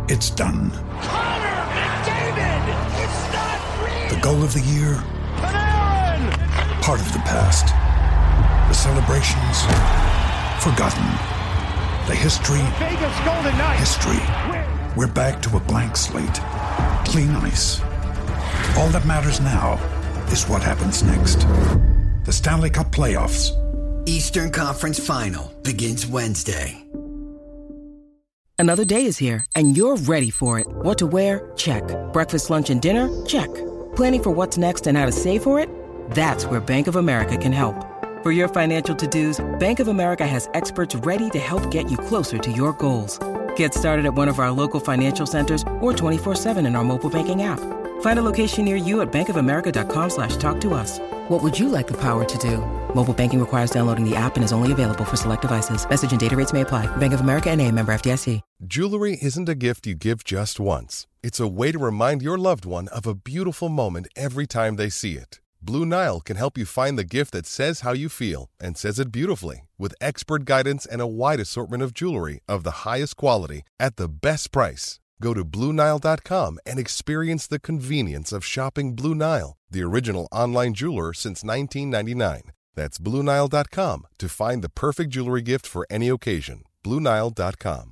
It's done. Connor McDavid! It's not real! The goal of the year? Panarin! Part of the past. The celebrations? Forgotten. The history? Vegas Golden Knights! History. We're back to a blank slate. Clean ice. All that matters now is what happens next. The Stanley Cup Playoffs. Eastern Conference Final begins Wednesday. Another day is here, and you're ready for it. What to wear? Check. Breakfast, lunch, and dinner? Check. Planning for what's next and how to save for it? That's where Bank of America can help. For your financial to-dos, Bank of America has experts ready to help get you closer to your goals. Get started at one of our local financial centers or 24/7 in our mobile banking app. Find a location near you at bankofamerica.com/talktous. What would you like the power to do? Mobile banking requires downloading the app and is only available for select devices. Message and data rates may apply. Bank of America N.A., member FDIC. Jewelry isn't a gift you give just once. It's a way to remind your loved one of a beautiful moment every time they see it. Blue Nile can help you find the gift that says how you feel and says it beautifully, with expert guidance and a wide assortment of jewelry of the highest quality at the best price. Go to BlueNile.com and experience the convenience of shopping Blue Nile, the original online jeweler since 1999. That's BlueNile.com to find the perfect jewelry gift for any occasion. BlueNile.com.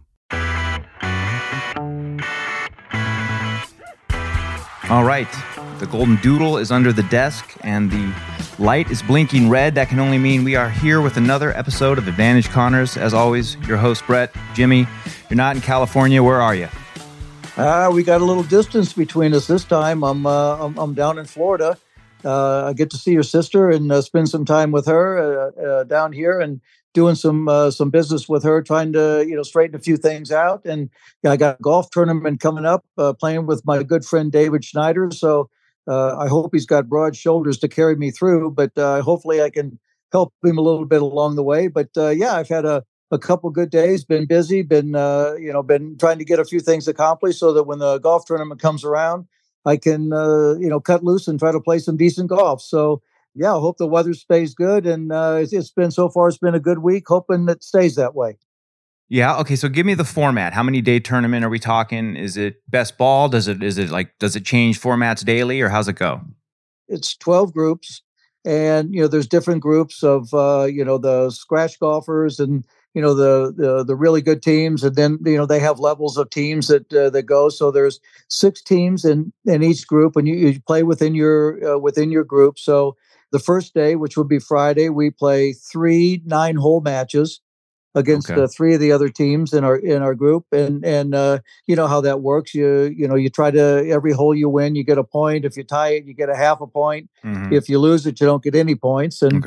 All right. The golden doodle is under the desk, and the light is blinking red. That can only mean we are here with another episode of Advantage Connors. As always, your host, Brett. Jimmy, you're not in California. Where are you? We got a little distance between us this time. I'm down in Florida. I get to see your sister and spend some time with her down here and doing some business with her, trying to straighten a few things out. And I got a golf tournament coming up, playing with my good friend David Schneider. So I hope he's got broad shoulders to carry me through. But hopefully I can help him a little bit along the way. But I've had a couple good days. Been busy. Been trying to get a few things accomplished so that when the golf tournament comes around, I can, cut loose and try to play some decent golf. So, I hope the weather stays good. And it's been a good week, hoping it stays that way. Yeah. Okay. So give me the format. How many day tournament are we talking? Is it best ball? Does it change formats daily, or how's it go? It's 12 groups, and, there's different groups of, the scratch golfers and, the really good teams. And then, they have levels of teams that go. So there's 6 teams in each group, and you play within your group. So the first day, which would be Friday, we play 3 9-hole matches against 3 of the other teams in our group. And you know how that works. You try to, every hole you win, you get a point. If you tie it, you get a half a point. Mm-hmm. If you lose it, you don't get any points. And,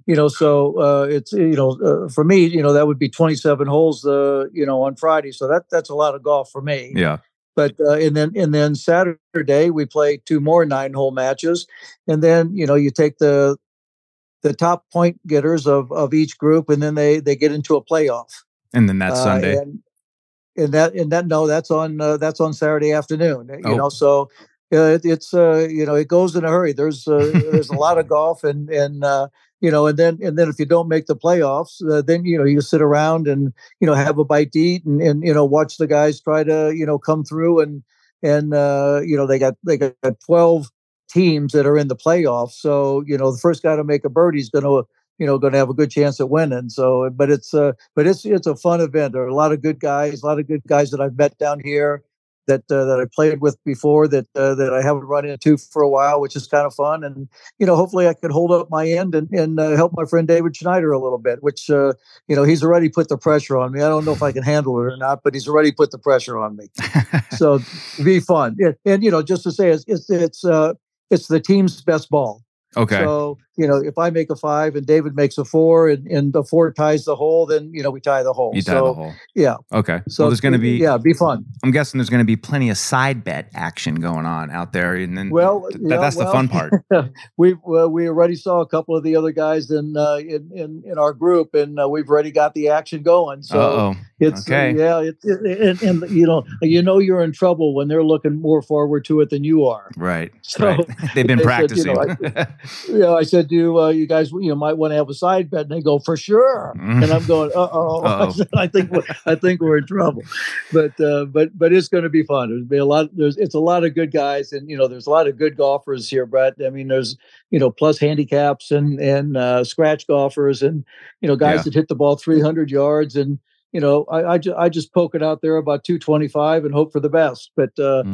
so it's, for me, that would be 27 holes, on Friday. So that's a lot of golf for me. Yeah. But and then Saturday we play 2 more 9-hole matches, and then you take the top point getters of each group, and then they get into a playoff. And then that's Sunday. That's on Saturday afternoon. So it's it goes in a hurry. There's a lot of golf, and then if you don't make the playoffs, then you sit around and have a bite to eat and watch the guys try to come through and they got 12 teams that are in the playoffs. So the first guy to make a birdie is going to have a good chance at winning. So, but it's a fun event. There are a lot of good guys that I've met down here that I played with before that I haven't run into for a while, which is kind of fun. And, hopefully I can hold up my end and help my friend David Schneider a little bit, which, he's already put the pressure on me. I don't know if I can handle it or not, but he's already put the pressure on me. So it'd be fun. And, just to say, it's the team's best ball. Okay. So, if I make a 5 and David makes a 4 and the 4 ties the hole, then, we tie the hole. You tie the hole. Yeah. Okay. So there's going to be... Yeah, be fun. I'm guessing there's going to be plenty of side bet action going on out there. And then that's the fun part. We already saw a couple of the other guys in our group, and we've already got the action going. So it's okay. You're in trouble when they're looking more forward to it than you are. Right. So right. They've been practicing. I said, "Do you guys, might want to have a side bet?" And they go, "For sure." And I'm going, "Uh-oh." I think we're in trouble. But it's going to be fun. There's be a lot. It's a lot of good guys, and there's a lot of good golfers here, Brett. I mean, there's plus handicaps and scratch golfers, and guys that hit the ball 300 yards and. I just poke it out there about 225 and hope for the best. But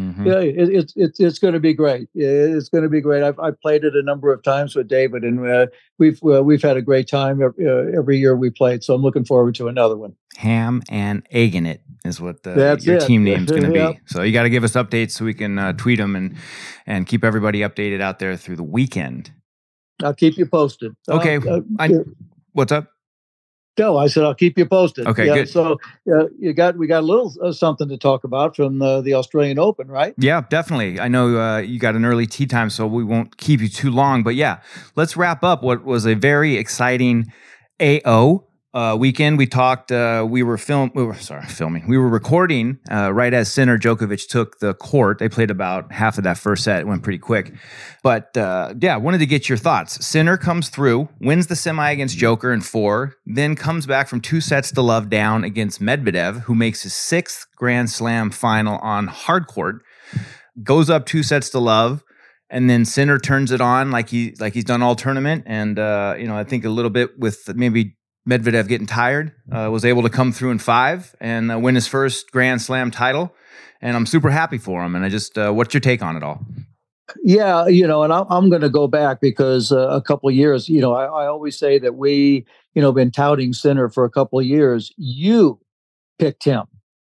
it's going to be great. It's going to be great. I've played it a number of times with David, and we've had a great time every year we played. So I'm looking forward to another one. Ham and Egging It is what your team name's going to be. So you got to give us updates so we can tweet them and keep everybody updated out there through the weekend. I'll keep you posted. Okay. What's up? No, I said I'll keep you posted. Okay, good. So we got a little something to talk about from the Australian Open, right? Yeah, definitely. I know you got an early tee time, so we won't keep you too long. But yeah, let's wrap up what was a very exciting AO weekend. We talked. We were filming. We were recording right as Sinner Djokovic took the court. They played about half of that first set. It went pretty quick. But wanted to get your thoughts. Sinner comes through, wins the semi against Joker in 4, then comes back from 2 sets to love down against Medvedev, who makes his 6th Grand Slam final on hard court. Goes up 2 sets to love. And then Sinner turns it on like he's done all tournament. And I think a little bit with maybe Medvedev getting tired, was able to come through in 5 and win his first Grand Slam title. And I'm super happy for him. And I just, what's your take on it all? Yeah, and I'm going to go back because a couple of years, I always say that we, been touting Sinner for a couple of years. You picked him.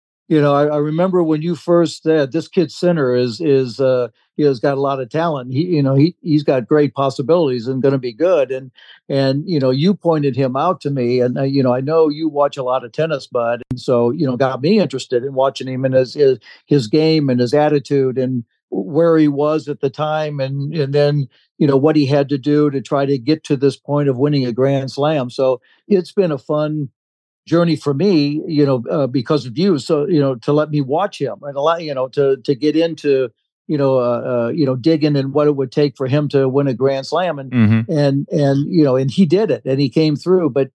I remember when you first said this kid Sinner is he's got a lot of talent. He's got great possibilities and going to be good. And you pointed him out to me, and I know you watch a lot of tennis, bud, and so got me interested in watching him and his game and his attitude and where he was at the time, and then what he had to do to try to get to this point of winning a Grand Slam. So it's been a fun journey for me, because of you. So, to let me watch him and allow, to get into, digging in what it would take for him to win a Grand Slam. And, and he did it and he came through, but,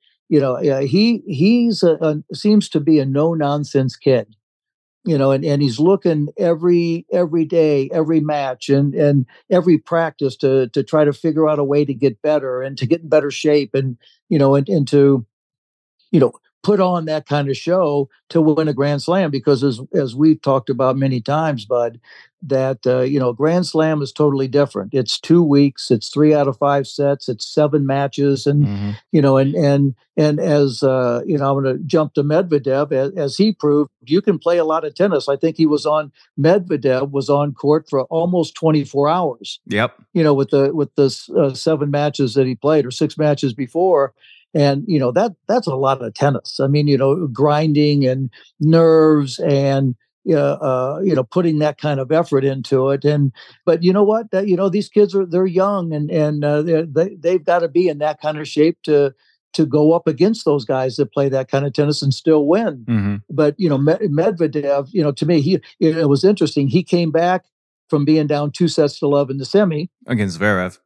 he's seems to be a no nonsense kid, and he's looking every day, every match and every practice to try to figure out a way to get better and to get in better shape and to, put on that kind of show to win a Grand Slam, because as we've talked about many times, Bud, that, Grand Slam is totally different. It's 2 weeks, it's 3 out of 5 sets, it's 7 matches. And, and as, I'm going to jump to Medvedev, as he proved, you can play a lot of tennis. I think Medvedev was on court for almost 24 hours. Yep. With the 7 matches that he played or 6 matches before. And, that's a lot of tennis. I mean, grinding and nerves and, putting that kind of effort into it. But you know what, these kids they're young and they've got to be in that kind of shape to go up against those guys that play that kind of tennis and still win. Mm-hmm. But, Medvedev, to me, it was interesting. He came back from being down 2 sets to love in the semi against Zverev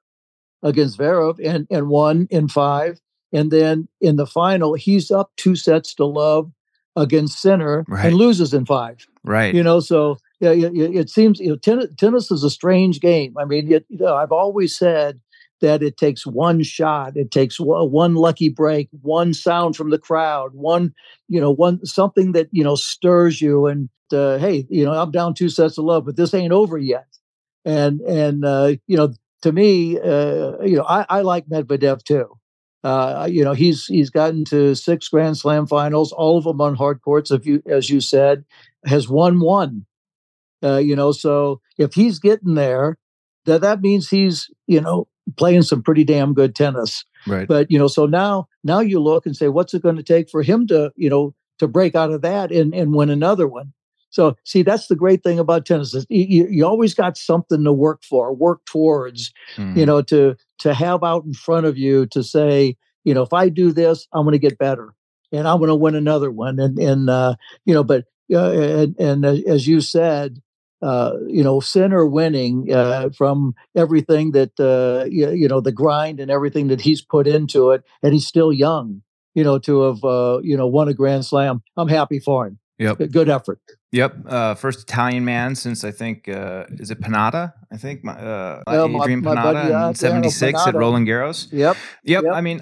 and won in 5. And then in the final, he's up 2 sets to love against Sinner and loses in 5. Right. So it seems tennis is a strange game. I mean, I've always said that it takes one shot, it takes one lucky break, one sound from the crowd, one something that stirs you. And hey, I'm down 2 sets to love, but this ain't over yet. And to me, I like Medvedev too. He's gotten to 6 Grand Slam finals, all of them on hard courts. As you said, has won 1. So if he's getting there, that means he's playing some pretty damn good tennis. Right. But so now you look and say, what's it going to take for him to break out of that and win another one? So see, that's the great thing about tennis. You always got something to work towards, to have out in front of you to say, if I do this, I'm going to get better and I'm going to win another one. And as you said, Sinner winning from everything that, the grind and everything that he's put into it, and he's still young, to have, won a Grand Slam. I'm happy for him. Yep. Good effort. Yep. First Italian man since, I think, is it Panatta? I think Adrian Panatta in 76 at Roland Garros. Yep. I mean,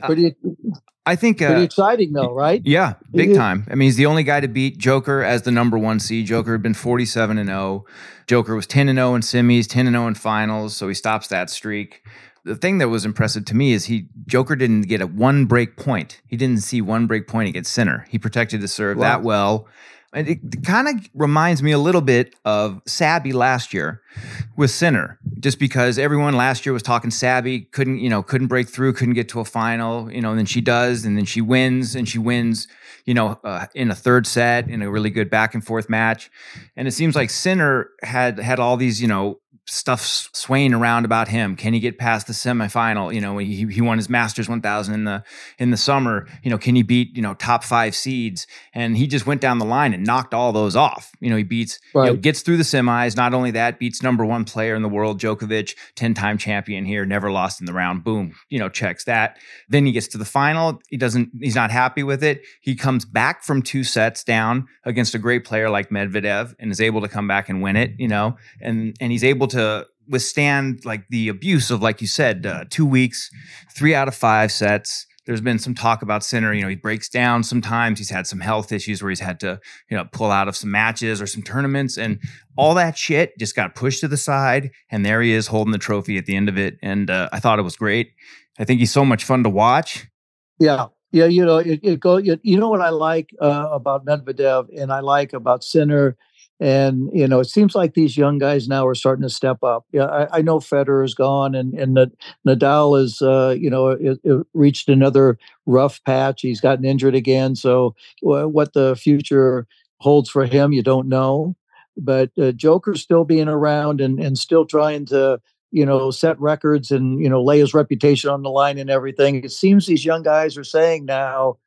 I think pretty exciting though, right? Yeah, big time. I mean, he's the only guy to beat Joker as the number 1 seed. Joker had been 47-0. Joker was 10-0 in semis, 10-0 in finals, so he stops that streak. The thing that was impressive to me is Joker didn't get a 1 break point. He didn't see 1 break point against Sinner. He protected the serve that well. And it kind of reminds me a little bit of Sabby last year with Sinner, just because everyone last year was talking Sabby, couldn't break through, couldn't get to a final, and then she does, and then she wins, in a third set in a really good back and forth match. And it seems like Sinner had all these, stuff swaying around about him. Can he get past the semifinal? He won his Masters 1000 in the summer. Can he beat, top 5 seeds? And he just went down the line and knocked all those off. He beats, gets through the semis. Not only that, beats number 1 player in the world, Djokovic, 10-time champion here, never lost in the round. Boom, checks that. Then he gets to the final. He's not happy with it. He comes back from 2 sets down against a great player like Medvedev and is able to come back and win it, and he's able to withstand like the abuse of, like you said, 2 weeks, 3 out of 5 sets. There's been some talk about Sinner. He breaks down sometimes. He's had some health issues where he's had to, pull out of some matches or some tournaments, and all that shit just got pushed to the side. And there he is holding the trophy at the end of it. And I thought it was great. I think he's so much fun to watch. Yeah. Yeah. You know what I like about Medvedev and I like about Sinner. And, it seems like these young guys now are starting to step up. Yeah, I know Federer is gone and Nadal is, it reached another rough patch. He's gotten injured again. So what the future holds for him, you don't know. But Joker's still being around and still trying to, set records and, lay his reputation on the line and everything. It seems these young guys are saying now,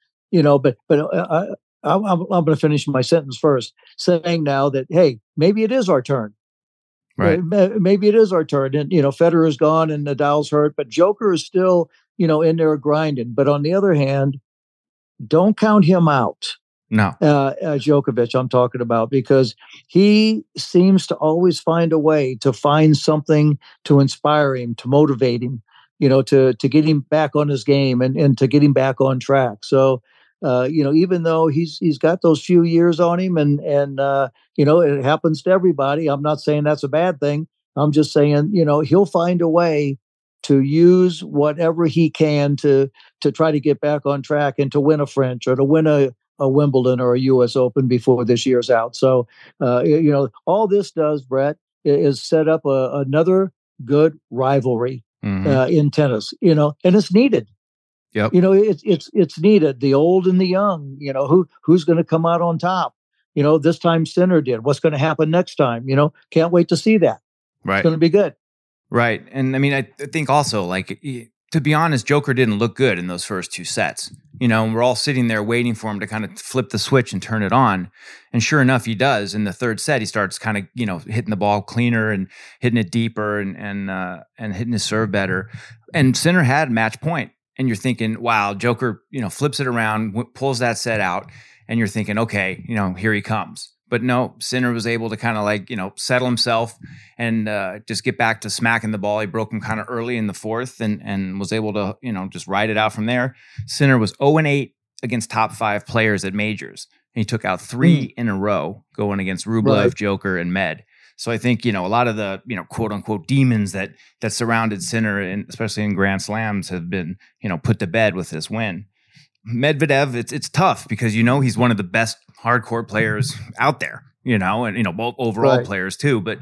I'm going to finish my sentence first, saying now that, hey, maybe it is our turn. Right. Maybe it is our turn. And, Federer's gone and Nadal's hurt, but Joker is still, in there grinding. But on the other hand, don't count him out. No. Djokovic, I'm talking about, because he seems to always find a way to find something to inspire him, to motivate him, to get him back on his game and to get him back on track. So, even though he's got those few years on him and it happens to everybody. I'm not saying that's a bad thing. I'm just saying, he'll find a way to use whatever he can to try to get back on track and to win a French or to win a Wimbledon or a US Open before this year's out. So, all this does, Brett, is set up another good rivalry in tennis, and it's needed. Yep. It's needed. The old and the young, who's going to come out on top? This time Sinner did. What's going to happen next time? Can't wait to see that. Right. It's going to be good. Right. And I mean, I think also, like, to be honest, Joker didn't look good in those first 2 sets. And we're all sitting there waiting for him to kind of flip the switch and turn it on. And sure enough, he does. In the third set, he starts kind of, hitting the ball cleaner and hitting it deeper and hitting his serve better. And Sinner had match point. And you're thinking, wow, Joker, flips it around, pulls that set out, and you're thinking, okay, here he comes. But no, Sinner was able to kind of settle himself and just get back to smacking the ball. He broke him kind of early in the fourth and was able to, just ride it out from there. Sinner was 0-8 against top 5 players at majors. And he took out 3 in a row going against Rublev, Joker, and Med. So I think, a lot of the, quote unquote demons that surrounded Sinner, and especially in Grand Slams, have been, put to bed with this win. Medvedev, it's tough because, he's one of the best hardcore players out there, and, both overall players too. But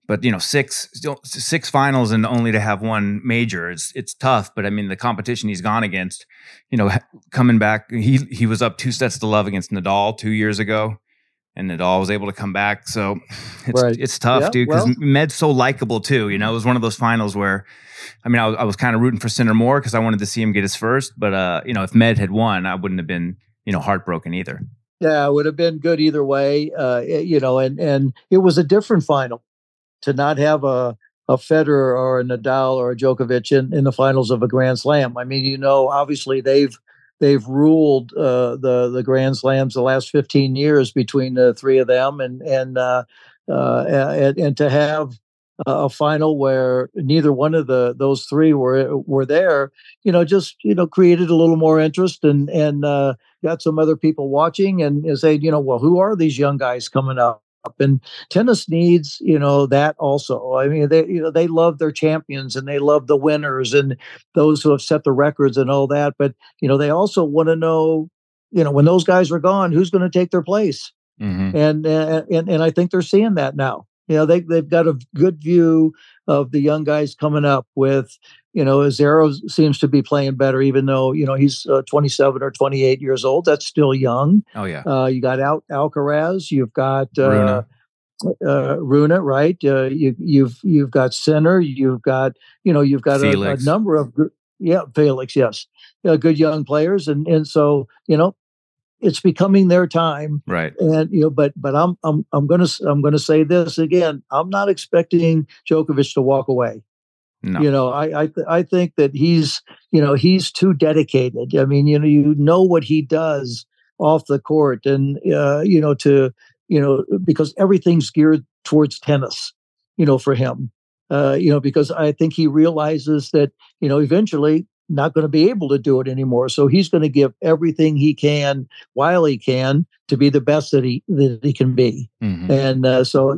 6 finals and only to have 1 major, it's tough. But I mean, the competition he's gone against, coming back, he was up 2 sets to love against Nadal 2 years ago. And Nadal was able to come back. So it's tough, dude, because Med's so likable too. It was one of those finals where, I mean, I was kind of rooting for Sinner more because I wanted to see him get his first. But, if Med had won, I wouldn't have been, heartbroken either. Yeah, it would have been good either way, and it was a different final. to not have a Federer or a Nadal or a Djokovic in the finals of a Grand Slam. I mean, obviously they've ruled the Grand Slams the last 15 years between the three of them, and to have a final where neither one of those three were there, just created a little more interest and got some other people watching and say, well, who are these young guys coming up? And tennis needs, that also. I mean, they love their champions and they love the winners and those who have set the records and all that. But, they also want to know, when those guys are gone, who's going to take their place? Mm-hmm. And I think they're seeing that now. They've got a good view of the young guys coming up with, Zverev seems to be playing better, even though, he's 27 or 28 years old. That's still young. Oh, yeah. You got Alcaraz. You've got Rune, right? You've got Sinner. You've got a number of Felix. Yes, good young players, and so it's becoming their time, right? And but I'm gonna say this again. I'm not expecting Djokovic to walk away. No. I think that he's too dedicated. I mean, what he does off the court, and because everything's geared towards tennis, for him, because I think he realizes that, eventually not going to be able to do it anymore. So he's going to give everything he can while he can to be the best that he can be. Mm-hmm. And so,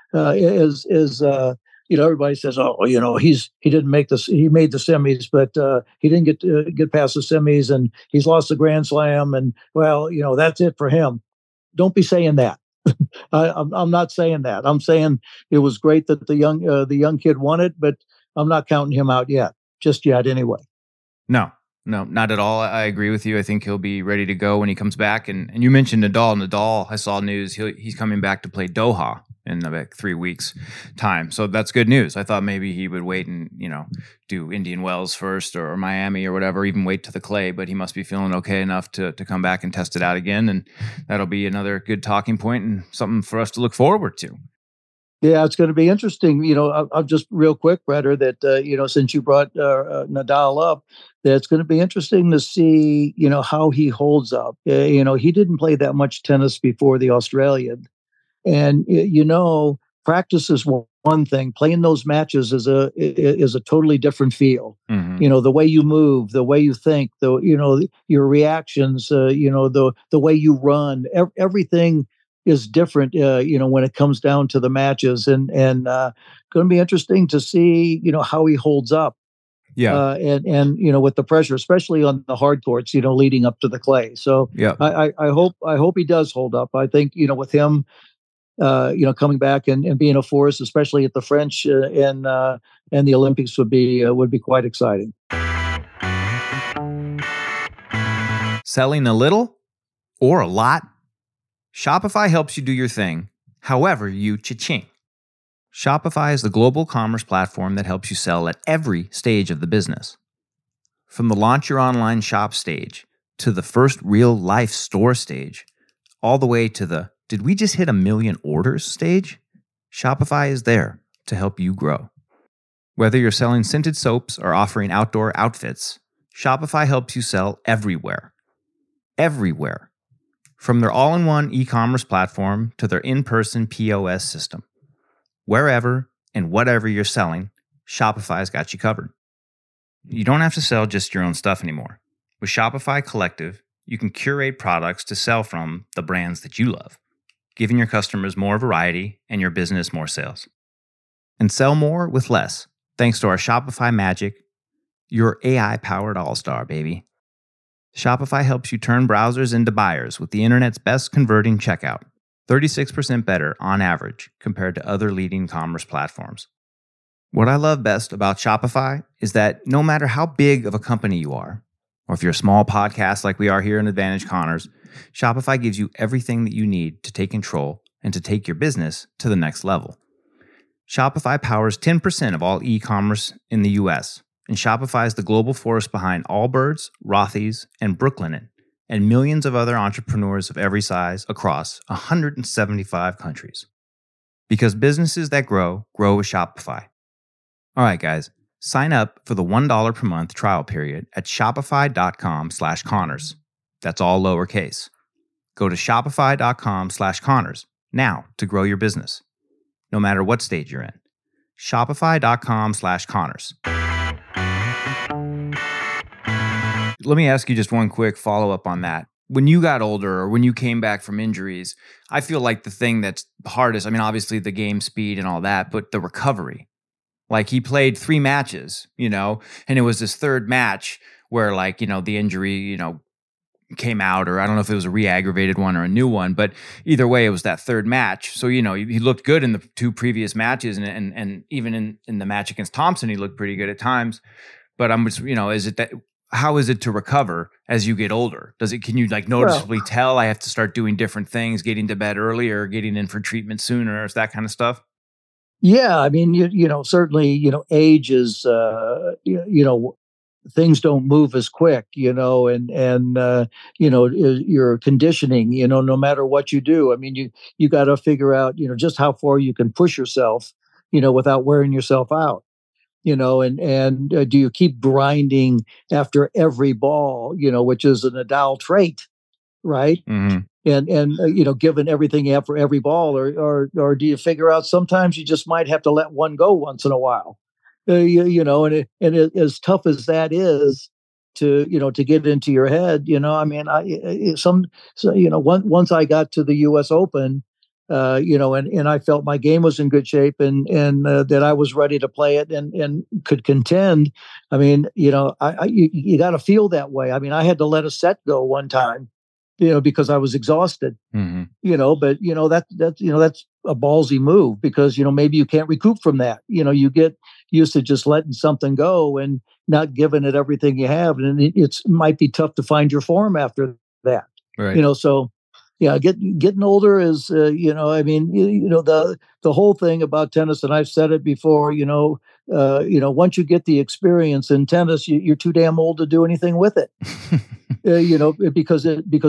everybody says, oh, he didn't make this. He made the semis, but he didn't get past the semis, and he's lost the Grand Slam. And well, that's it for him. Don't be saying that. I'm not saying that. I'm saying it was great that the young kid won it, but I'm not counting him out just yet anyway. No, not at all. I agree with you. I think he'll be ready to go when he comes back. And you mentioned Nadal. Nadal, I saw news. He's coming back to play Doha in about 3 weeks' time. So that's good news. I thought maybe he would wait and, do Indian Wells first or Miami or whatever, even wait to the clay. But he must be feeling okay enough to come back and test it out again. And that'll be another good talking point and something for us to look forward to. Yeah, it's going to be interesting. I'll just real quick, Breder, that, since you brought Nadal up, that it's going to be interesting to see, how he holds up. He didn't play that much tennis before the Australian. And, practice is one thing. Playing those matches is a totally different feel. Mm-hmm. The way you move, the way you think, your reactions, the way you run, everything is different, when it comes down to the matches, and going to be interesting to see, how he holds up. Yeah. And with the pressure, especially on the hard courts, leading up to the clay. So yeah, I hope he does hold up. I think, with him, coming back and being a force, especially at the French and the Olympics would be quite exciting. Selling a little or a lot? Shopify helps you do your thing, however you cha-ching. Shopify is the global commerce platform that helps you sell at every stage of the business. From the launch your online shop stage, to the first real life store stage, all the way to the did we just hit 1 million orders stage? Shopify is there to help you grow. Whether you're selling scented soaps or offering outdoor outfits, Shopify helps you sell everywhere. Everywhere. From their all-in-one e-commerce platform to their in-person POS system. Wherever and whatever you're selling, Shopify's got you covered. You don't have to sell just your own stuff anymore. With Shopify Collective, you can curate products to sell from the brands that you love, giving your customers more variety and your business more sales. And sell more with less, thanks to our Shopify Magic, your AI-powered all-star, baby. Shopify helps you turn browsers into buyers with the internet's best converting checkout, 36% better on average compared to other leading commerce platforms. What I love best about Shopify is that no matter how big of a company you are, or if you're a small podcast like we are here in Advantage Connors, Shopify gives you everything that you need to take control and to take your business to the next level. Shopify powers 10% of all e-commerce in the U.S., and Shopify is the global force behind Allbirds, Rothy's, and Brooklinen, and millions of other entrepreneurs of every size across 175 countries. Because businesses that grow with Shopify. All right, guys, sign up for the $1 per month trial period at shopify.com/Connors. That's all lowercase. Go to shopify.com/Connors now to grow your business, no matter what stage you're in. Shopify.com/Connors. Let me ask you just one quick follow-up on that. When you got older or when you came back from injuries, I feel like the thing that's hardest, I mean, obviously the game speed and all that, but the recovery. Like he played 3 matches, and it was this third match where the injury, came out, or I don't know if it was a re-aggravated one or a new one, but either way, it was that third match. So, he looked good in the 2 previous matches and even in the match against Thompson, he looked pretty good at times. But I'm just, how is it to recover as you get older? Can you noticeably tell I have to start doing different things, getting to bed earlier, getting in for treatment sooner, or that kind of stuff? Yeah. I mean, certainly, age is, things don't move as quick, and your conditioning, no matter what you do. I mean, you got to figure out, just how far you can push yourself, without wearing yourself out. And do you keep grinding after every ball, which is a Nadal trait, right? Mm-hmm. And given everything you have for every ball, or do you figure out sometimes you just might have to let one go once in a while, and as tough as that is to get into your head, once I got to the U.S. Open, and I felt my game was in good shape and that I was ready to play it and could contend. I mean, you got to feel that way. I mean, I had to let a set go one time, because I was exhausted. Mm-hmm. But that's a ballsy move, because maybe you can't recoup from that. You get used to just letting something go and not giving it everything you have, and it might be tough to find your form after that. Right. So. Yeah, getting older is, the whole thing about tennis, and I've said it before, once you get the experience in tennis, you're too damn old to do anything with it, because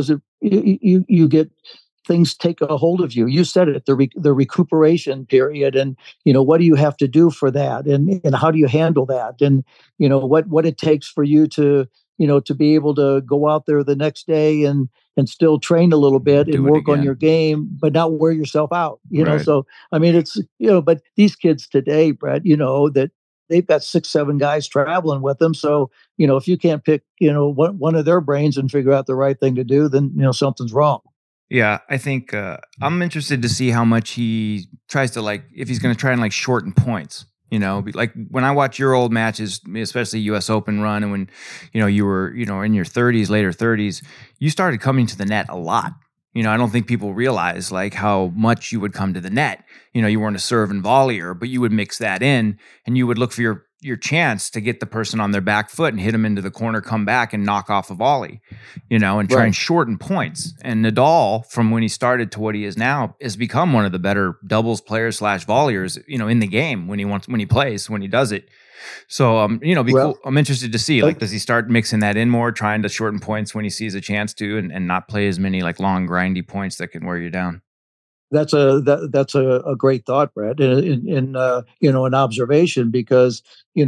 you get things take a hold of you. You said it, the recuperation period, and what do you have to do for that, and how do you handle that, and what it takes for you to to be able to go out there the next day and still train a little bit and work on your game, but not wear yourself out, Right. So, I mean, it's, but these kids today, Brett, that they've got 6-7 guys traveling with them. So, if you can't pick, one of their brains and figure out the right thing to do, then, something's wrong. Yeah, I think I'm interested to see how much he tries to if he's going to try and shorten points. Like when I watch your old matches, especially U.S. Open run, and when, you were, in your 30s, later 30s, you started coming to the net a lot. I don't think people realize how much you would come to the net. You weren't a serve and volleyer, but you would mix that in, and you would look for your chance to get the person on their back foot and hit them into the corner, come back and knock off a volley, and try and shorten points. And Nadal, from when he started to what he is now, has become one of the better doubles players / volleyers, in the game when he does it. So, cool. I'm interested to see, does he start mixing that in more, trying to shorten points when he sees a chance to, and not play as many long grindy points that can wear you down? That's a great thought, Brad, in an observation, because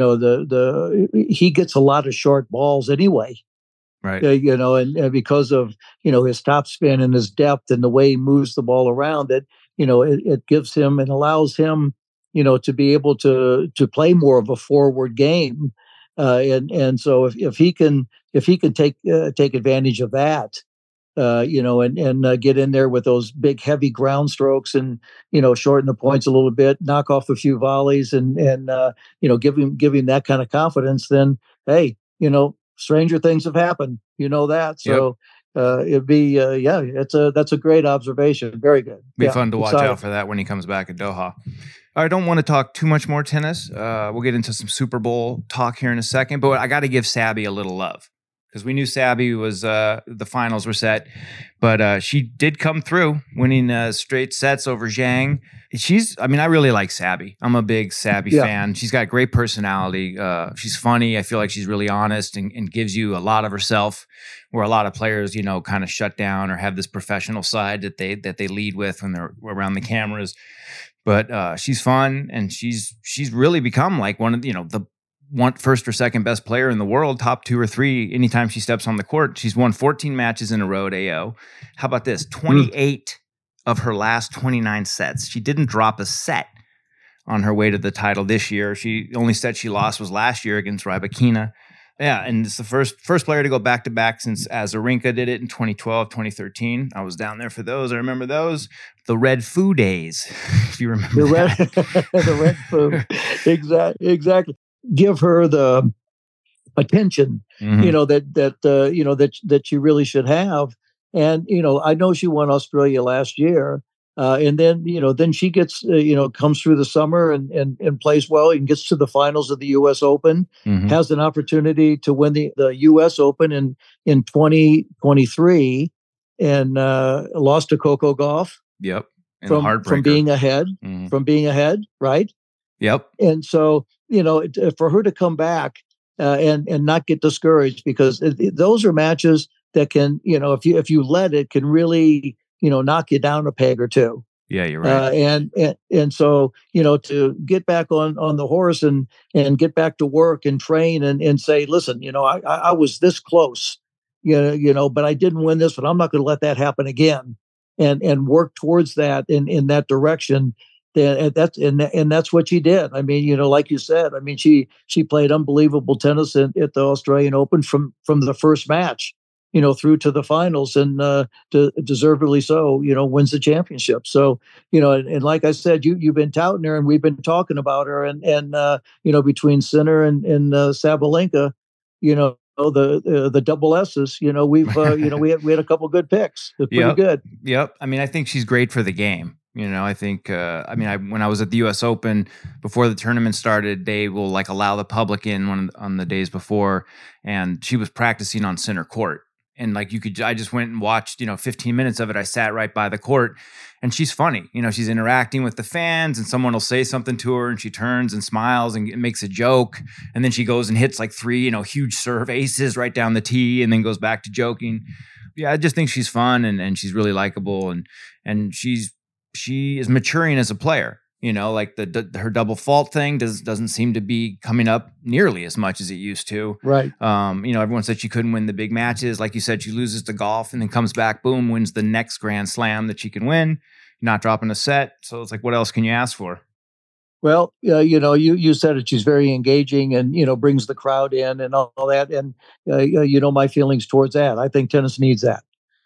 he gets a lot of short balls anyway, right? And because of his topspin and his depth and the way he moves the ball around, that it gives him and allows him to be able to play more of a forward game, and so if he can take advantage of that. And get in there with those big, heavy ground strokes, and shorten the points a little bit, knock off a few volleys, and give him that kind of confidence. Then, hey, stranger things have happened. That. So it'd be that's a great observation. Very good. Be fun to watch out for that when he comes back at Doha. I don't want to talk too much more tennis. We'll get into some Super Bowl talk here in a second, but I got to give Sabby a little love. because we knew Sabby was the finals were set, but she did come through, winning straight sets over Zhang. I really like Sabby. I'm a big Sabby fan. She's got great personality. She's funny. I feel like she's really honest and gives you a lot of herself, where a lot of players, kind of shut down or have this professional side that they lead with when they're around the cameras. But she's fun, and she's really become like one of the first or second best player in the world, top 2 or 3 anytime she steps on the court. She's won 14 matches in a row at AO. How about this? 28 of her last 29 sets. She didn't drop a set on her way to the title this year. The only set she lost was last year against Rybakina. Yeah, and it's the first player to go back-to-back since Azarenka did it in 2012, 2013. I was down there for those. I remember those. The Red Foo days, if you remember the Red Foo. Exactly. Give her the attention, that she really should have. And, I know she won Australia last year. And then she gets, comes through the summer and plays well and gets to the finals of the U.S. Open, has an opportunity to win the U.S. Open in 2023 and lost to Coco Gauff. Yep. From being ahead, right? Yep. And so, for her to come back and not get discouraged, because those are matches that can, if you let it, can really, knock you down a peg or two. Yeah, you're right. And so, to get back on the horse and get back to work and train and say, listen, I was this close, but I didn't win this, but I'm not going to let that happen again, and work towards that in that direction. That's what she did. I mean, like you said, I mean, she played unbelievable tennis at the Australian Open from the first match, through to the finals, and deservedly so, wins the championship. So, and like I said, you've been touting her, and we've been talking about her, and between Sinner and Sabalenka, the double S's, we've we had a couple good picks. It's pretty good. Yep. I mean, I think she's great for the game. I think, when I was at the U.S. Open, before the tournament started, they will allow the public in on the days before, and she was practicing on center court. And I just went and watched, 15 minutes of it. I sat right by the court, and she's funny. She's interacting with the fans, and someone will say something to her, and she turns and smiles and makes a joke. And then she goes and hits 3, huge serve aces right down the tee, and then goes back to joking. Yeah, I just think she's fun, and she's really likable, and she is maturing as a player. Her double fault thing doesn't seem to be coming up nearly as much as it used to. Right. Everyone said she couldn't win the big matches. Like you said, she loses to golf and then comes back, boom, wins the next Grand Slam that she can win, not dropping a set. So it's what else can you ask for? Well, you said it. She's very engaging and, brings the crowd in and all that. And, my feelings towards that. I think tennis needs that.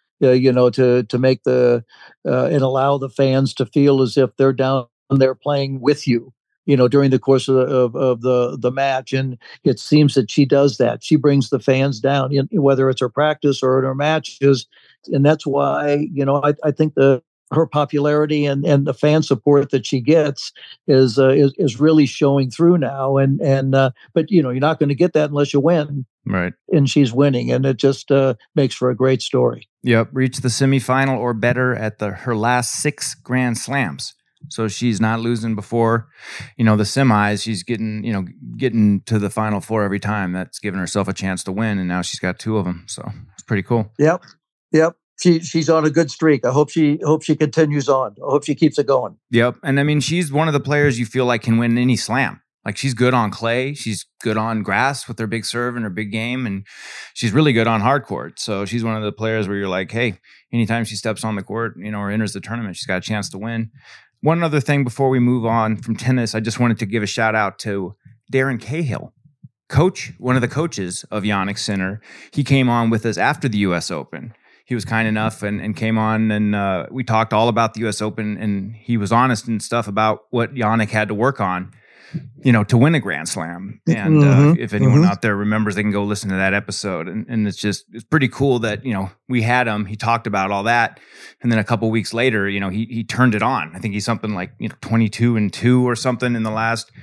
To make and allow the fans to feel as if they're down there playing with you, during the course of the match. And it seems that she does that. She brings the fans down, whether it's her practice or in her matches. And that's why, I think her popularity and the fan support that she gets is really showing through now. But you're not going to get that unless you win. Right. And she's winning, and it just makes for a great story. Yep. Reached the semifinal or better at her last 6 Grand Slams. So she's not losing before, the semis. She's getting to the Final Four every time. That's given herself a chance to win, and now she's got 2 of them. So it's pretty cool. Yep. She's on a good streak. I hope she continues on. I hope she keeps it going. Yep. And she's one of the players you feel like can win any slam. She's good on clay. She's good on grass with her big serve and her big game. And she's really good on hard court. So she's one of the players where you're like, hey, anytime she steps on the court, or enters the tournament, she's got a chance to win. One other thing before we move on from tennis, I just wanted to give a shout out to Darren Cahill, one of the coaches of Jannik Sinner. He came on with us after the U.S. Open. He was kind enough and came on, and we talked all about the U.S. Open, and he was honest and stuff about what Jannik had to work on, to win a Grand Slam. And if anyone out there remembers, they can go listen to that episode. And it's pretty cool that, we had him. He talked about all that. And then a couple weeks later, he turned it on. I think he's something 22-2 or something in the last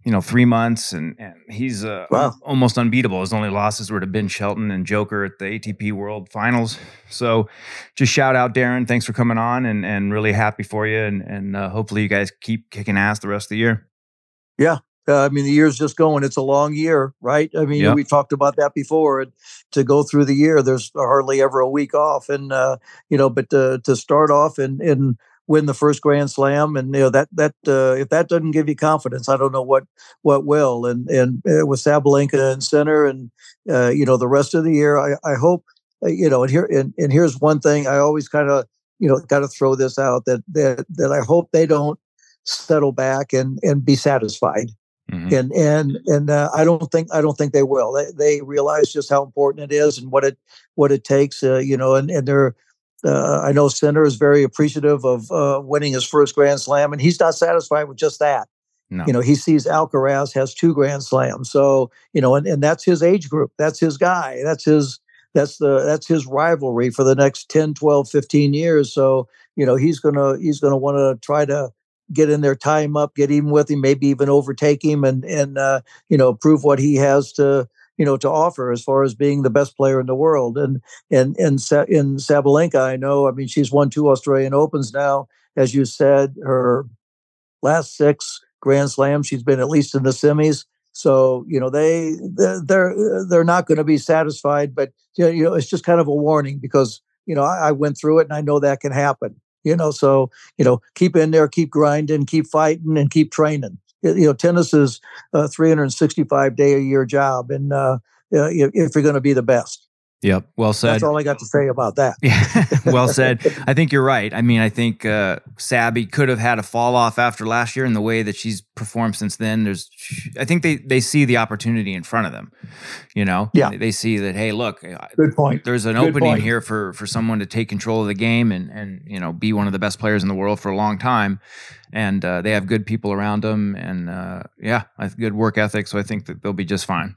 3 months, and he's Wow. almost unbeatable. His only losses were to Ben Shelton and Joker at the ATP World Finals. So just shout out Darren. Thanks for coming on, and really happy for you. And hopefully you guys keep kicking ass the rest of the year. Yeah. I mean, the year's just going. It's a long year, right? I mean, Yep. we talked about that before. And to go through the year, there's hardly ever a week off. And, but to start off and win the first Grand Slam, and that if that doesn't give you confidence, I don't know what will. And with Sabalenka in center, and the rest of the year, I hope and here's one thing I always kind of got to throw this out, that I hope they don't settle back and be satisfied. Mm-hmm. And I don't think they will. They realize just how important it is and what it takes. And they're. I know Sinner is very appreciative of winning his first Grand Slam, and he's not satisfied with just that. No. He sees Alcaraz has 2 Grand Slams, so and that's his age group, that's his guy, that's his rivalry for the next 10, 12, 15 years. So he's gonna want to try to get in there, tie him up, get even with him, maybe even overtake him, and prove what he has to offer as far as being the best player in the world. And in Sabalenka, I mean, she's won 2 Australian Opens now. As you said, her last 6 Grand Slams, she's been at least in the semis. So, they're not going to be satisfied, but it's just kind of a warning, because, I went through it and I know that can happen, so, keep in there, keep grinding, keep fighting, and keep training. Tennis is a 365-day-a-year job, and if you're going to be the best. Yep. Well said. That's all I got to say about that. Yeah. Well said. I think you're right. I mean, I think Sabby could have had a fall off after last year in the way that she's performed since then. I think they see the opportunity in front of them. Yeah. They see that, hey, look, good point. There's an opening here for someone to take control of the game and be one of the best players in the world for a long time. And they have good people around them, and good work ethic. So I think that they'll be just fine.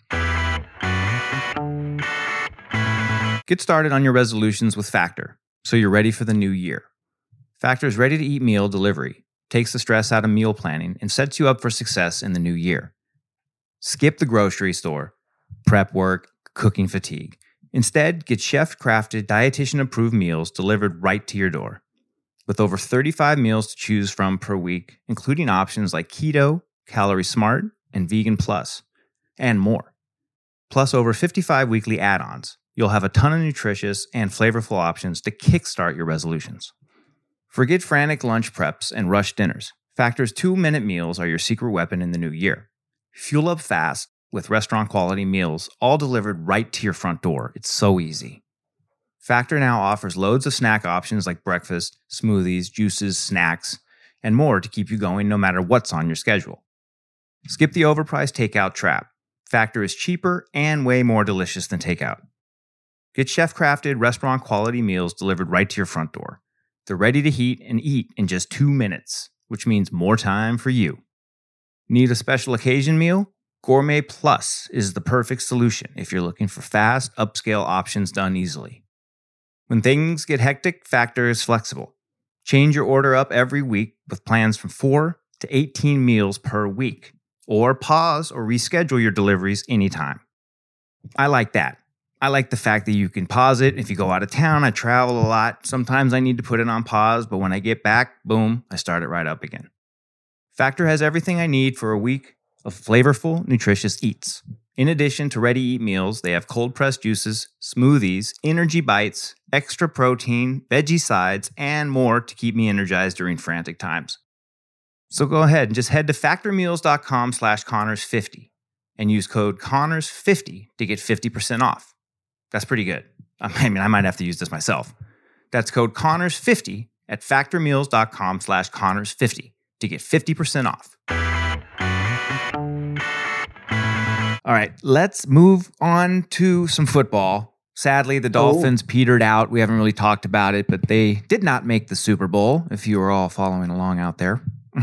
Get started on your resolutions with Factor, so you're ready for the new year. Factor's ready-to-eat meal delivery takes the stress out of meal planning and sets you up for success in the new year. Skip the grocery store, prep work, cooking fatigue. Instead, get chef-crafted, dietitian-approved meals delivered right to your door. With over 35 meals to choose from per week, including options like Keto, Calorie Smart, and Vegan Plus, and more. Plus over 55 weekly add-ons. You'll have a ton of nutritious and flavorful options to kickstart your resolutions. Forget frantic lunch preps and rush dinners. Factor's 2-minute meals are your secret weapon in the new year. Fuel up fast with restaurant-quality meals, all delivered right to your front door. It's so easy. Factor now offers loads of snack options like breakfast, smoothies, juices, snacks, and more to keep you going no matter what's on your schedule. Skip the overpriced takeout trap. Factor is cheaper and way more delicious than takeout. Get chef-crafted, restaurant-quality meals delivered right to your front door. They're ready to heat and eat in just 2 minutes, which means more time for you. Need a special occasion meal? Gourmet Plus is the perfect solution if you're looking for fast, upscale options done easily. When things get hectic, Factor is flexible. Change your order up every week with plans from 4 to 18 meals per week, or pause or reschedule your deliveries anytime. I like that. I like the fact that you can pause it. If you go out of town, I travel a lot. Sometimes I need to put it on pause, but when I get back, boom, I start it right up again. Factor has everything I need for a week of flavorful, nutritious eats. In addition to ready-eat meals, they have cold-pressed juices, smoothies, energy bites, extra protein, veggie sides, and more to keep me energized during frantic times. So go ahead and just head to factormeals.com/Connors50 and use code Connors50 to get 50% off. That's pretty good. I mean, I might have to use this myself. That's code Connors50 at factormeals.com/Connors50 to get 50% off. All right, let's move on to some football. Sadly, the Dolphins petered out. We haven't really talked about it, but they did not make the Super Bowl, if you were all following along out there.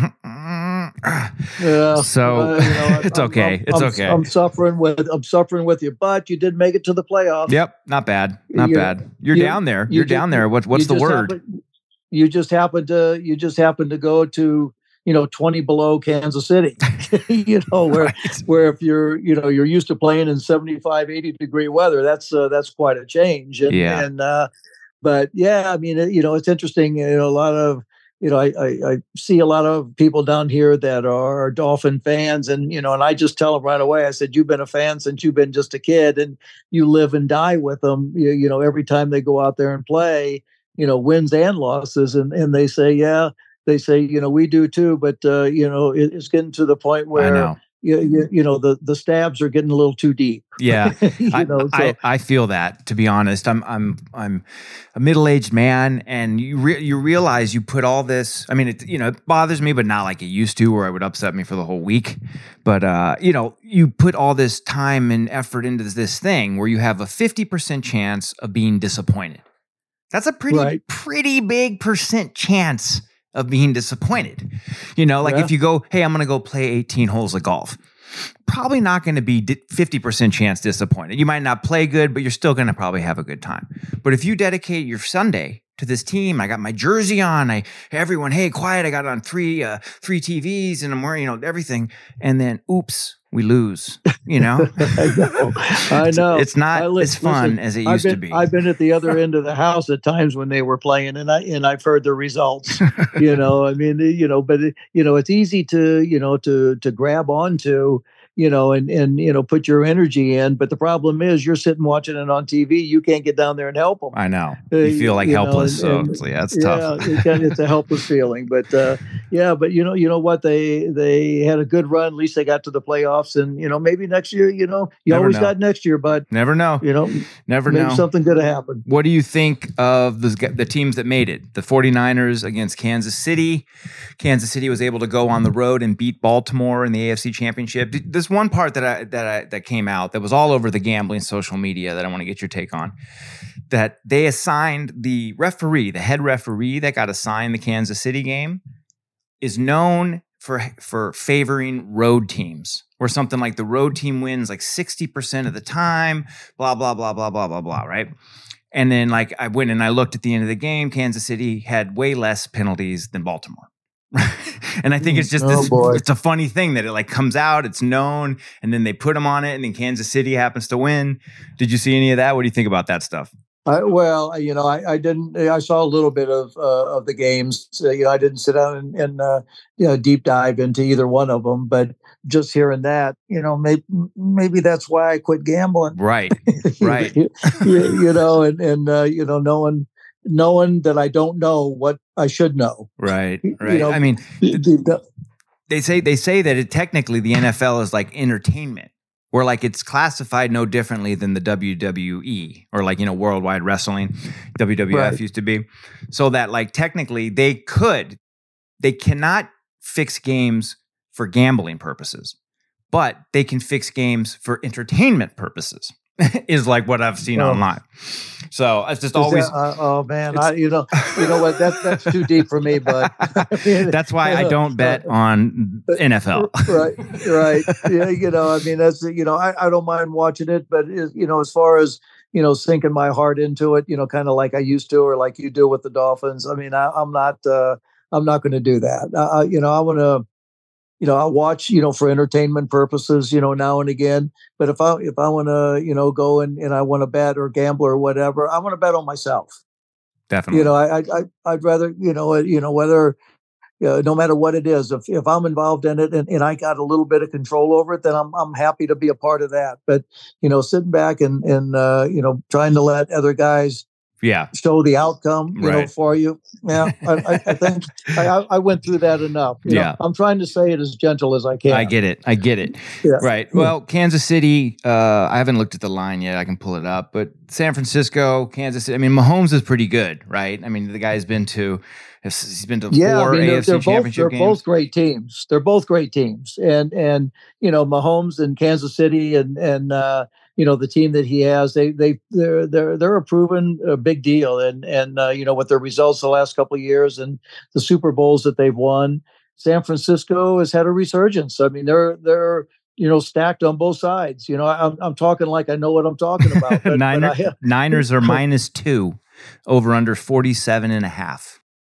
Yeah. So it's okay. It's okay. I'm suffering with you, but you did make it to the playoffs. Yep, not bad. Not bad. You're down there. You're down there. What's the word? You just happened to go to 20 below Kansas City, where if you're used to playing in 75, 80 degree weather, that's quite a change. But yeah, I mean, it's interesting. A lot of, I see a lot of people down here that are Dolphin fans, and I just tell them right away. I said, "You've been a fan since you've been just a kid, and you live and die with them. Every time they go out there and play, wins and losses." And they say, "Yeah." They say, we do too, but it's getting to the point where the stabs are getting a little too deep. Yeah, I feel that, to be honest. I'm a middle-aged man, and you realize you put all this. I mean, it bothers me, but not like it used to, where it would upset me for the whole week. But you put all this time and effort into this thing where you have a 50% chance of being disappointed. That's a pretty big percent chance of being disappointed. If you go, hey, I'm going to go play 18 holes of golf, probably not going to be 50% chance disappointed. You might not play good, but you're still going to probably have a good time. But if you dedicate your Sunday to this team, I got my jersey on, everyone, hey, quiet, I got it on three TVs, and I'm wearing, everything. And then, oops, we lose, I know. It's not as fun as it used to be. I've been at the other end of the house at times when they were playing, and I've heard the results, but it's easy to grab onto, and put your energy in. But the problem is you're sitting watching it on TV. You can't get down there and help them. I know. You feel like helpless. That's tough. It's a helpless feeling. But but you know what? They had a good run. At least they got to the playoffs. And, maybe next year, always got next year, but never know. Never know. Maybe something good to happen. What do you think of the teams that made it? The 49ers against Kansas City. Kansas City was able to go on the road and beat Baltimore in the AFC Championship. There's one part that came out that was all over the gambling social media that I want to get your take on. That they assigned the head referee that got assigned the Kansas City game is known for favoring road teams, where something like the road team wins like 60% of the time, blah, blah, blah, blah, blah, blah, blah, right? And then I went and I looked at the end of the game, Kansas City had way less penalties than Baltimore. And I think it's just it's a funny thing that it comes out, it's known, and then they put them on it, and then Kansas City happens to win. Did you see any of that? What do you think about that stuff? I didn't. I saw a little bit of the games. I didn't sit down and deep dive into either one of them, but just hearing that, maybe that's why I quit gambling. Right. Knowing that I don't know what I should know. Right. I mean, they say that technically the NFL is like entertainment, where it's classified no differently than the WWE or Worldwide Wrestling, WWF used to be. So that technically they cannot fix games for gambling purposes, but they can fix games for entertainment purposes. Is what I've seen online. So it's just always. You know what? That's too deep for me, but that's why I don't bet on NFL. Right. Yeah. That's I don't mind watching it, but as far as sinking my heart into it, kind of like I used to, or like you do with the Dolphins. I'm not going to do that. I want to. I'll watch, for entertainment purposes, now and again. But if I want to, go and I want to bet or gamble or whatever, I want to bet on myself. Definitely. I'd rather, whether, no matter what it is, if I'm involved in it and I got a little bit of control over it, then I'm happy to be a part of that. But, sitting back and trying to let other guys show the outcome, for you. Yeah, I think I went through that enough. I'm trying to say it as gentle as I can. I get it. Yeah. Right. Well, Kansas City, I haven't looked at the line yet. I can pull it up. But San Francisco, Kansas City, Mahomes is pretty good, right? The guy's been to... He's been to four AFC championship games. They're both great teams. And Mahomes and Kansas City and the team that he has, they're a proven big deal. And with their results the last couple of years and the Super Bowls that they've won, San Francisco has had a resurgence. They're stacked on both sides. I'm talking like I know what I'm talking about. But, Niners are -2 over under 47.5.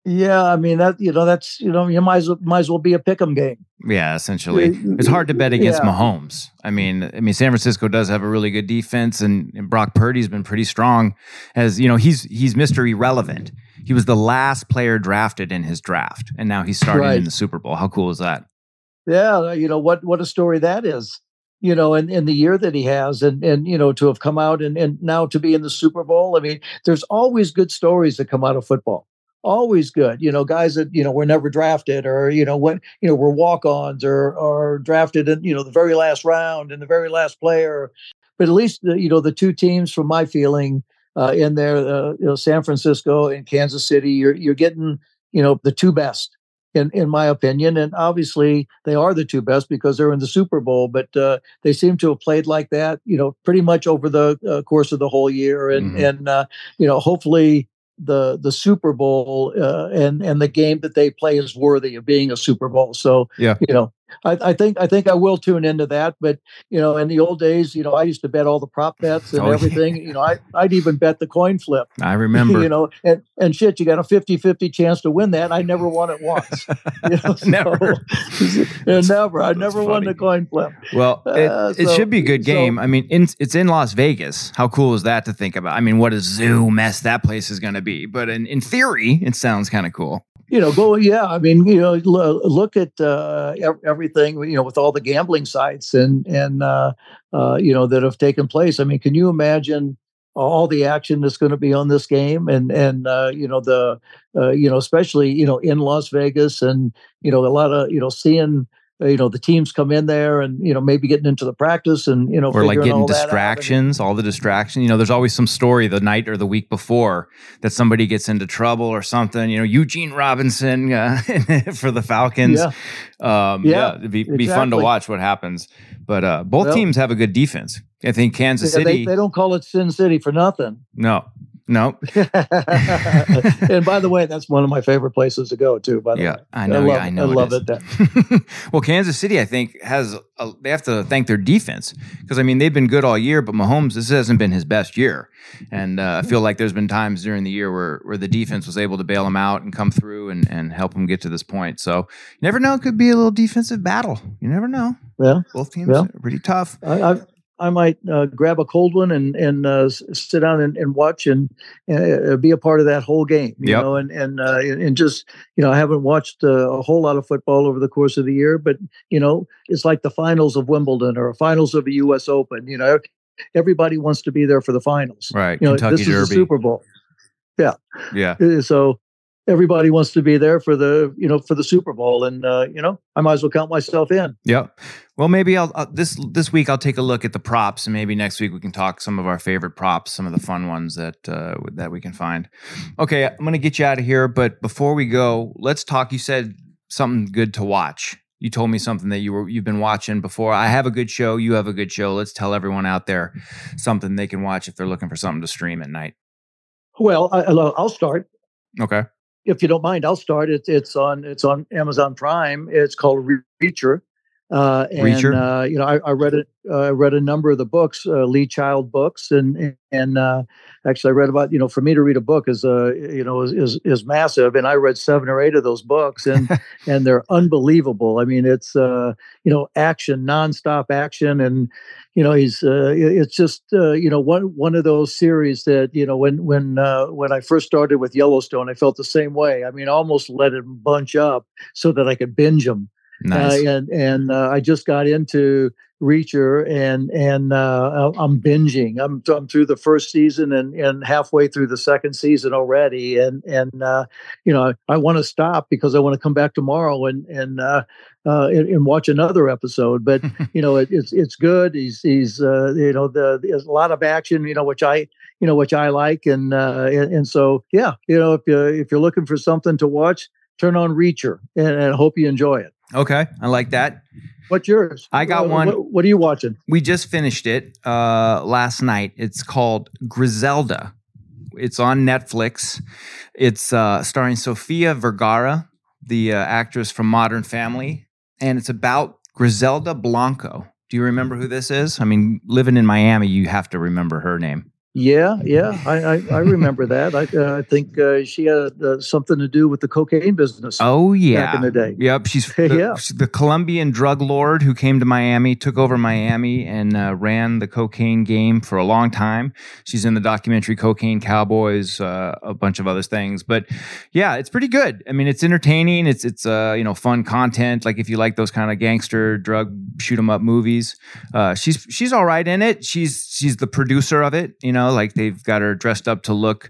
Yeah, I mean that's you might as well be a pick'em game. Yeah, essentially, it's hard to bet against Mahomes. I mean, San Francisco does have a really good defense, and Brock Purdy's been pretty strong. As you know, he's Mr. Irrelevant. He was the last player drafted in his draft, and now he's starting in the Super Bowl. How cool is that? Yeah, what a story that is. In the year that he has, and to have come out and now to be in the Super Bowl. I mean, there's always good stories that come out of football. Always good, guys that were never drafted, or were walk-ons, or drafted in the very last round and the very last player. But at least the two teams, from my feeling, in there, San Francisco and Kansas City, you're getting the two best in my opinion, and obviously they are the two best because they're in the Super Bowl. But they seem to have played like that, pretty much over the course of the whole year, and hopefully the Super Bowl and the game that they play is worthy of being a Super Bowl. So I think I will tune into that. But in the old days, I used to bet all the prop bets and everything. Yeah. I'd even bet the coin flip. I remember. And shit, you got a 50-50 chance to win that. I never won it once. Never. Never. I never won the coin flip. Well, it should be a good game. I mean, it's in Las Vegas. How cool is that to think about? I mean, what a zoo mess that place is going to be. But in theory, it sounds kind of cool. I mean, look at everything, with all the gambling sites and that have taken place. I mean, can you imagine all the action that's going to be on this game, and especially in Las Vegas, and a lot of seeing the teams come in there and maybe getting into the practice and or like getting distractions, all the distractions. There's always some story the night or the week before that somebody gets into trouble or something. Eugene Robinson for the Falcons. It'd be fun to watch what happens. But both teams have a good defense. I think Kansas City. They don't call it Sin City for nothing. No. And by the way, that's one of my favorite places to go too. By the way, I know. I love it. Well, Kansas City, I think, they have to thank their defense, because I mean they've been good all year, but Mahomes, this hasn't been his best year, and I feel like there's been times during the year where the defense was able to bail him out and come through and help him get to this point. So you never know; it could be a little defensive battle. You never know. Yeah, both teams are pretty tough. I might grab a cold one and sit down and watch and be a part of that whole game, and just, I haven't watched a whole lot of football over the course of the year, but, it's like the finals of Wimbledon or finals of a U.S. Open. Everybody wants to be there for the finals. Right. Kentucky this Derby. is a Super Bowl. Yeah. Yeah. So everybody wants to be there for the Super Bowl, and I might as well count myself in. Yep. Well, maybe I'll this week I'll take a look at the props, and maybe next week we can talk some of our favorite props, some of the fun ones that we can find. Okay, I'm going to get you out of here, but before we go, let's talk. You said something good to watch. You told me something that you've been watching before. I have a good show. You have a good show. Let's tell everyone out there something they can watch if they're looking for something to stream at night. Well, I'll start. Okay. If you don't mind, I'll start. It's on Amazon Prime. It's called Reacher. Reacher. I read it. I read a number of the books, Lee Child books, and actually I read about, for me to read a book is massive, and I read 7 or 8 of those books, and and they're unbelievable. I mean, it's action, nonstop action, and it's just one of those series that when I first started with Yellowstone, I felt the same way. I mean, I almost let it bunch up so that I could binge them. Nice. And I just got into Reacher, and I'm binging. I'm through the first season and halfway through the second season already, and I want to stop because I want to come back tomorrow and watch another episode. But it's good. There's a lot of action, which I like, and so if you're looking for something to watch, turn on Reacher, and I hope you enjoy it. Okay, I like that. What's yours? I got one. What are you watching? We just finished it last night. It's called Griselda. It's on Netflix. It's starring Sofia Vergara, the actress from Modern Family, and it's about Griselda Blanco. Do you remember who this is? I mean, living in Miami, you have to remember her name. Yeah, I remember that. I think she had something to do with the cocaine business. Oh yeah, back in the day. Yep, she's the Colombian drug lord who came to Miami, took over Miami, and ran the cocaine game for a long time. She's in the documentary Cocaine Cowboys, a bunch of other things. But yeah, it's pretty good. I mean, it's entertaining. It's fun content. Like if you like those kind of gangster drug shoot 'em up movies, she's all right in it. She's the producer of it. Like they've got her dressed up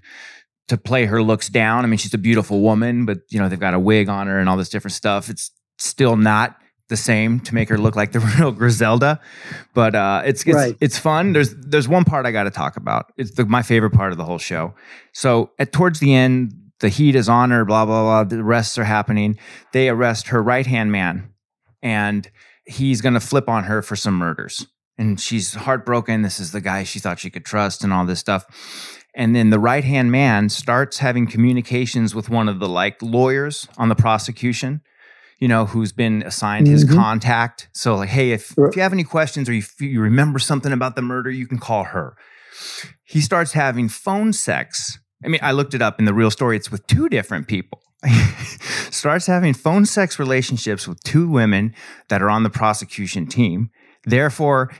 to play her looks down. I mean, she's a beautiful woman, but they've got a wig on her and all this different stuff. It's still not the same to make her look like the real Griselda, but it's fun. There's one part I got to talk about. It's my favorite part of the whole show. So towards the end, the heat is on her. Blah blah blah. The arrests are happening. They arrest her right-hand man, and he's going to flip on her for some murders. And she's heartbroken. This is the guy she thought she could trust and all this stuff. And then the right-hand man starts having communications with one of the lawyers on the prosecution, who's been assigned his contact. So hey, if you have any questions or you remember something about the murder, you can call her. He starts having phone sex. I mean, I looked it up in the real story. It's with two different people. Starts having phone sex relationships with two women that are on the prosecution team. Therefore,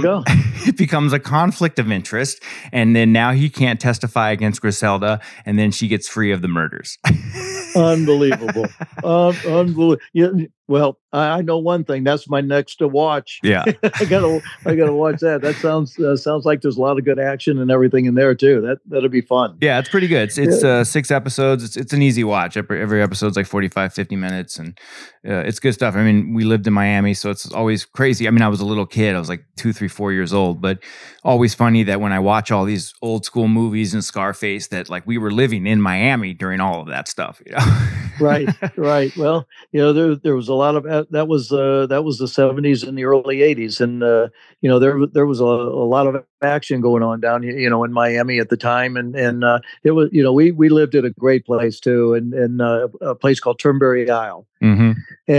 it becomes a conflict of interest, and then now he can't testify against Griselda, and then she gets free of the murders. Unbelievable. Unbelievable. Yeah, well, I know one thing. That's my next to watch. Yeah, I gotta watch that. That sounds like there's a lot of good action and everything in there too. That'll be fun. Yeah, it's pretty good. It's 6 episodes. It's an easy watch. Every episode's like 45, 50 minutes, and it's good stuff. I mean, we lived in Miami, so it's always crazy. I mean, I was a little kid. I was like 2, 3, 4 years old, but always funny that when I watch all these old school movies and Scarface, that like we were living in Miami during all of that stuff. Right. Well, there was a lot of that was the 70s and the early 80s, and there was a lot of action going on down in Miami at the time, and it was we lived at a great place too, and a place called Turnberry Isle, and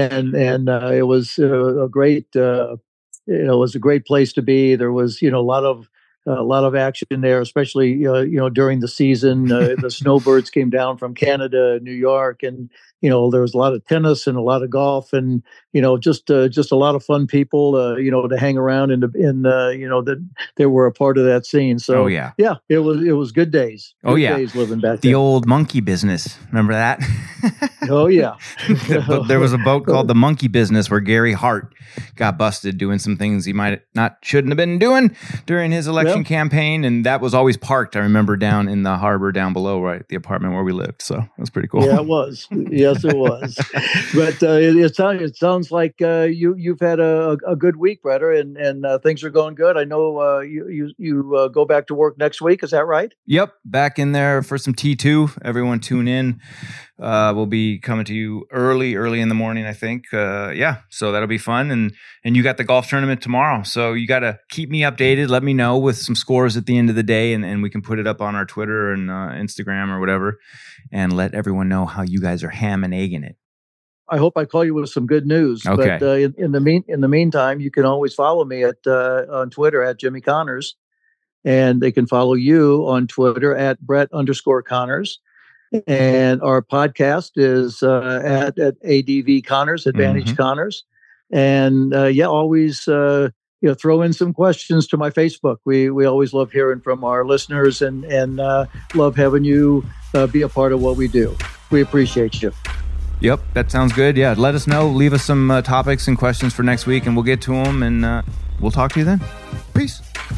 it was a great it was a great place to be. There was a lot of action there, especially during the season. The snowbirds came down from Canada, New York, and there was a lot of tennis and a lot of golf, and just a lot of fun people to hang around that they were a part of that scene. So it was good days. Good days living back the there. old monkey business. Remember that? Oh yeah. There was a boat called the Monkey Business where Gary Hart got busted doing some things he shouldn't have been doing during his election campaign, and that was always parked. I remember down in the harbor down below, right, the apartment where we lived. So it was pretty cool. Yeah, it was. Yes, it was. But it sounds like you've had a good week, Bretter, and things are going good. I know you go back to work next week. Is that right? Yep, back in there for some T2. Everyone tune in. We'll be coming to you early in the morning, I think. So that'll be fun. And you got the golf tournament tomorrow. So you got to keep me updated. Let me know with some scores at the end of the day, and we can put it up on our Twitter and Instagram or whatever, and let everyone know how you guys are ham and egging it. I hope I call you with some good news. Okay. But in the meantime, you can always follow me on Twitter at Jimmy Connors, and they can follow you on Twitter at Brett_Connors. And our podcast is at ADV Connors, Advantage Connors. And always throw in some questions to my Facebook. We always love hearing from our listeners and love having you be a part of what we do. We appreciate you. Yep, that sounds good. Yeah, let us know. Leave us some topics and questions for next week, and we'll get to them, and we'll talk to you then. Peace.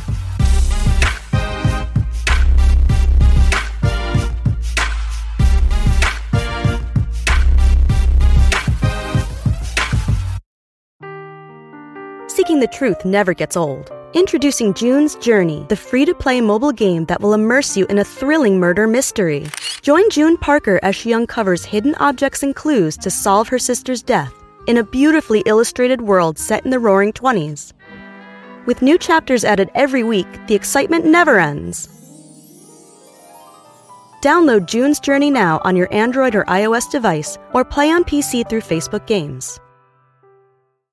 Seeking the truth never gets old. Introducing June's Journey, the free-to-play mobile game that will immerse you in a thrilling murder mystery. Join June Parker as she uncovers hidden objects and clues to solve her sister's death in a beautifully illustrated world set in the Roaring '20s. With new chapters added every week, the excitement never ends. Download June's Journey now on your Android or iOS device, or play on PC through Facebook Games.